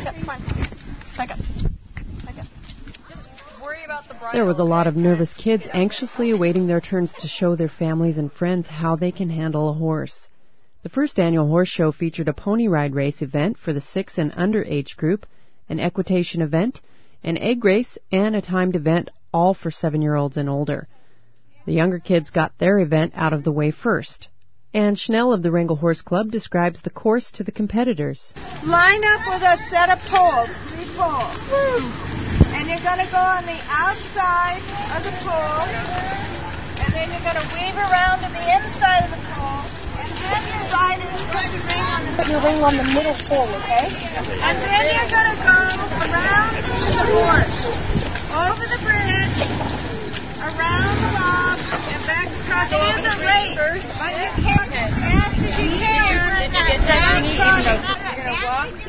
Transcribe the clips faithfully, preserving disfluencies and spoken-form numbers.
up, come on. Back up. Back up. Just worry about the bridle. There was a lot of nervous kids anxiously awaiting their turns to show their families and friends how they can handle a horse. The first annual horse show featured a pony ride race event for the six and under age group, an equitation event, an egg race, and a timed event, all for seven-year-olds and older. The younger kids got their event out of the way first. Ann Schnell of the Wrangell Horse Club describes the course to the competitors. Line up with a set of poles, three poles. Woo. And you're going to go on the outside of the pole, and then you're going to weave around to the inside of the pole, and then your rider's going to ring on the Put your ring on the middle pole, okay? And then you're going to go around the horse, over the bridge, around the log, and back across. It is a race, first, but you can't as fast as you can. Did you get that? You're going to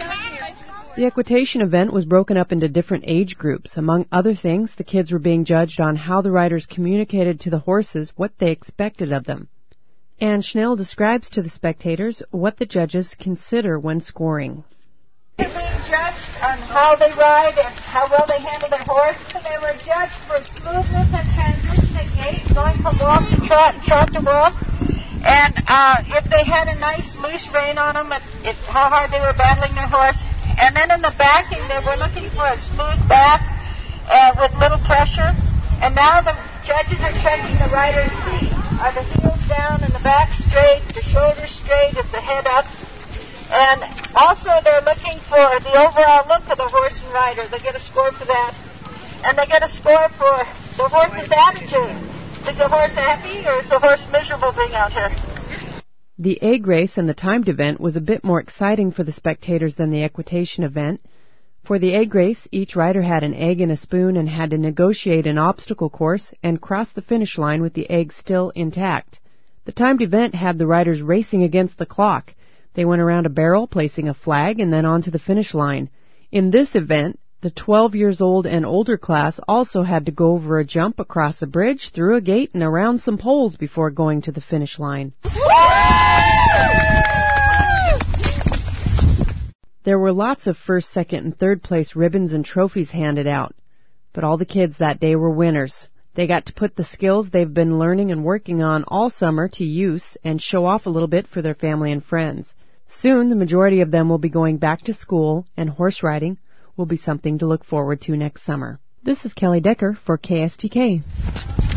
walk. The equitation event was broken up into different age groups. Among other things, the kids were being judged on how the riders communicated to the horses what they expected of them. Ann Schnell describes to the spectators what the judges consider when scoring. They're being judged on how they ride and how well they handle their horse. They were judged for smoothness and transition and gait, going from walk to trot and trot to walk. And uh, if they had a nice loose rein on them, it, it, how hard they were battling their horse. And then in the backing, they were looking for a smooth back uh, with little pressure. And now the judges are checking the rider's feet. Are the heels down and the back straight, the shoulders straight, is the head up? And also they're looking for the overall look of the horse and rider. They get a score for that. And they get a score for the horse's attitude. Is the horse happy or is the horse miserable being out here? The egg race and the timed event was a bit more exciting for the spectators than the equitation event. For the egg race, each rider had an egg and a spoon and had to negotiate an obstacle course and cross the finish line with the egg still intact. The timed event had the riders racing against the clock. They went around a barrel, placing a flag, and then onto the finish line. In this event, the twelve years old and older class also had to go over a jump across a bridge, through a gate, and around some poles before going to the finish line. There were lots of first, second, and third place ribbons and trophies handed out. But all the kids that day were winners. They got to put the skills they've been learning and working on all summer to use and show off a little bit for their family and friends. Soon, the majority of them will be going back to school, and horse riding will be something to look forward to next summer. This is Kelly Decker for K S T K.